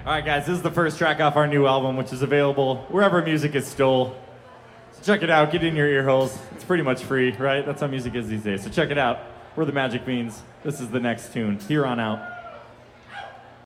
All right, guys, this is the first track off our new album, which is available wherever music is stole. So check it out. Get it in your ear holes. It's pretty much free, right? That's how music is these days. So check it out. We're the Magic Beans. This is the next tune. Here on out.